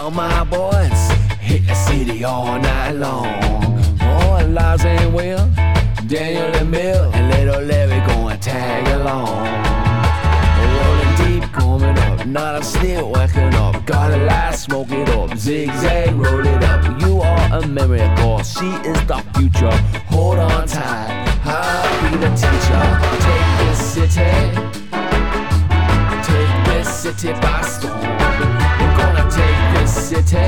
Well, my boys hit the city all night long. Oh, Lars and Will, Daniel and Bill, and little Larry going tag along. Rolling deep, coming up, not a sleep, waking up. Got a light, smoke it up, zigzag, roll it up. You are a miracle, she is the future. Hold on tight, I'll be the teacher. Take this city by storm. We're gonna take this city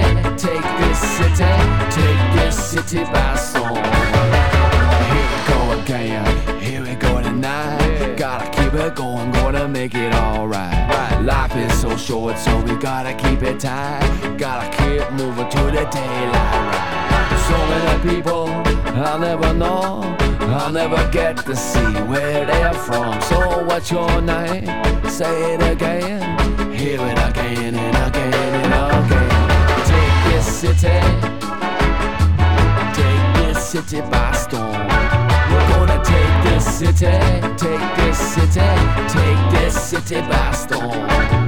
by storm. Here we go again, here we go tonight. Gotta keep it going, gonna make it alright. Life is so short, so we gotta keep it tight. Gotta keep moving to the daylight. So many people I'll never know, I'll never get to see where they're from. So what's your name? Say it again, hear it again and again and again. Take this city by storm. We're gonna take this city by storm.